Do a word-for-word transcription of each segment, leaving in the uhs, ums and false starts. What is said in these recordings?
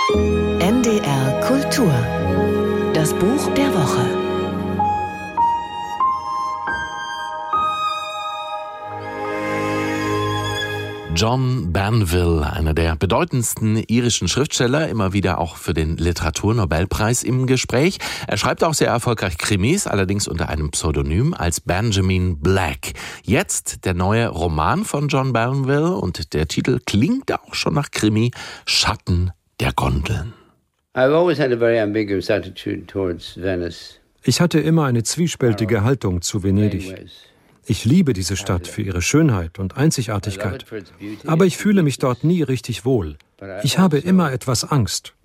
N D R Kultur. Das Buch der Woche. John Banville, einer der bedeutendsten irischen Schriftsteller, immer wieder auch für den Literaturnobelpreis im Gespräch. Er schreibt auch sehr erfolgreich Krimis, allerdings unter einem Pseudonym als Benjamin Black. Jetzt der neue Roman von John Banville und der Titel klingt auch schon nach Krimi, Schatten der Gondeln. Ich hatte immer eine zwiespältige Haltung zu Venedig. Ich liebe diese Stadt für ihre Schönheit und Einzigartigkeit, aber ich fühle mich dort nie richtig wohl. Ich habe immer etwas Angst.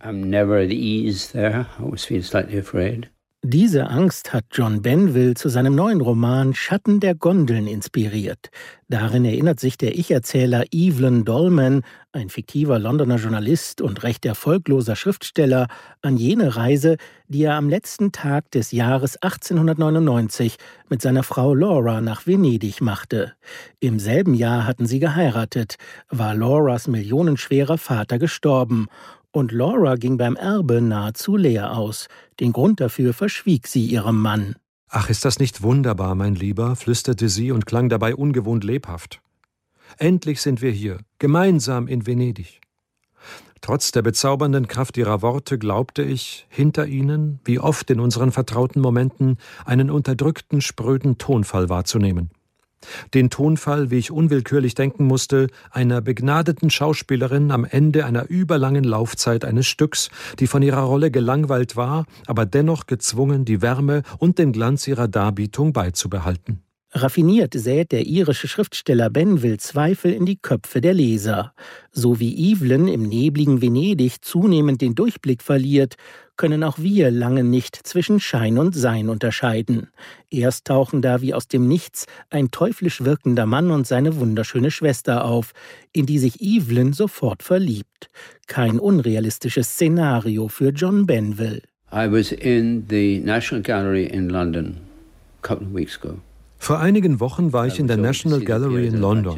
Diese Angst hat John Banville zu seinem neuen Roman Schatten der Gondeln inspiriert. Darin erinnert sich der Ich-Erzähler Evelyn Dolman, ein fiktiver Londoner Journalist und recht erfolgloser Schriftsteller, an jene Reise, die er am letzten Tag des Jahres achtzehnhundertneunundneunzig mit seiner Frau Laura nach Venedig machte. Im selben Jahr hatten sie geheiratet, war Lauras millionenschwerer Vater gestorben. Und Laura ging beim Erbe nahezu leer aus. Den Grund dafür verschwieg sie ihrem Mann. »Ach, ist das nicht wunderbar, mein Lieber«, flüsterte sie und klang dabei ungewohnt lebhaft. »Endlich sind wir hier, gemeinsam in Venedig.« Trotz der bezaubernden Kraft ihrer Worte glaubte ich, hinter ihnen, wie oft in unseren vertrauten Momenten, einen unterdrückten, spröden Tonfall wahrzunehmen. Den Tonfall, wie ich unwillkürlich denken musste, einer begnadeten Schauspielerin am Ende einer überlangen Laufzeit eines Stücks, die von ihrer Rolle gelangweilt war, aber dennoch gezwungen, die Wärme und den Glanz ihrer Darbietung beizubehalten. Raffiniert sät der irische Schriftsteller Banville Zweifel in die Köpfe der Leser. So wie Evelyn im nebligen Venedig zunehmend den Durchblick verliert, können auch wir lange nicht zwischen Schein und Sein unterscheiden. Erst tauchen da wie aus dem Nichts ein teuflisch wirkender Mann und seine wunderschöne Schwester auf, in die sich Evelyn sofort verliebt. Kein unrealistisches Szenario für John Banville. I was in the National Gallery in London a couple of weeks ago. Vor einigen Wochen war ich in der National Gallery in London.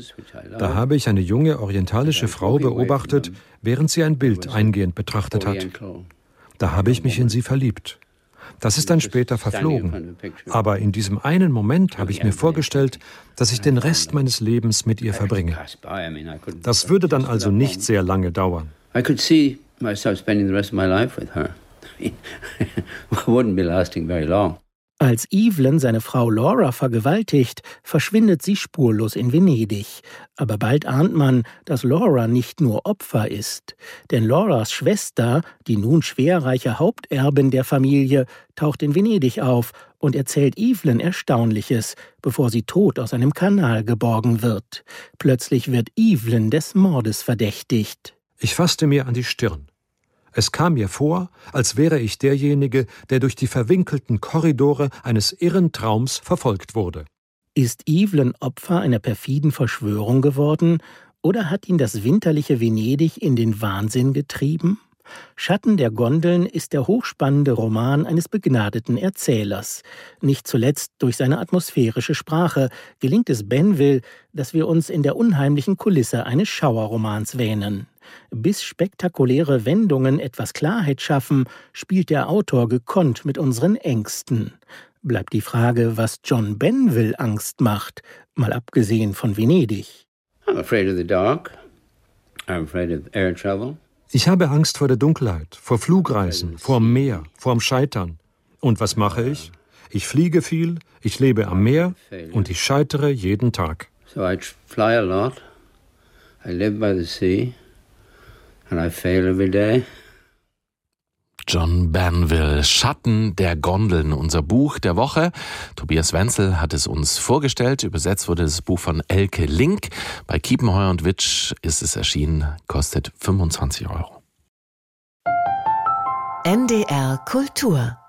Da habe ich eine junge orientalische Frau beobachtet, während sie ein Bild eingehend betrachtet hat. Da habe ich mich in sie verliebt. Das ist dann später verflogen. Aber in diesem einen Moment habe ich mir vorgestellt, dass ich den Rest meines Lebens mit ihr verbringe. Das würde dann also nicht sehr lange dauern. I could see myself spending the rest of my life with her. It wouldn't be lasting very long. Als Evelyn seine Frau Laura vergewaltigt, verschwindet sie spurlos in Venedig. Aber bald ahnt man, dass Laura nicht nur Opfer ist. Denn Lauras Schwester, die nun schwerreiche Haupterbin der Familie, taucht in Venedig auf und erzählt Evelyn Erstaunliches, bevor sie tot aus einem Kanal geborgen wird. Plötzlich wird Evelyn des Mordes verdächtigt. Ich fasste mir an die Stirn. Es kam mir vor, als wäre ich derjenige, der durch die verwinkelten Korridore eines irren Traums verfolgt wurde. Ist Evelyn Opfer einer perfiden Verschwörung geworden oder hat ihn das winterliche Venedig in den Wahnsinn getrieben? Schatten der Gondeln ist der hochspannende Roman eines begnadeten Erzählers. Nicht zuletzt durch seine atmosphärische Sprache gelingt es Banville, dass wir uns in der unheimlichen Kulisse eines Schauerromans wähnen. Bis spektakuläre Wendungen etwas Klarheit schaffen, spielt der Autor gekonnt mit unseren Ängsten. Bleibt die Frage, was John Banville Angst macht, mal abgesehen von Venedig. I'm afraid of the dark. I'm afraid of air travel. Ich habe Angst vor der Dunkelheit, vor Flugreisen, vor dem Meer, vor dem Scheitern. Und was mache ich? Ich fliege viel, ich lebe am Meer und ich scheitere jeden Tag. So I fly a lot. I live by the sea. And I fail every day. John Banville, Schatten der Gondeln, unser Buch der Woche. Tobias Wenzel hat es uns vorgestellt. Übersetzt wurde das Buch von Elke Link. Bei Kiepenheuer und Witsch ist es erschienen, kostet fünfundzwanzig Euro. N D R Kultur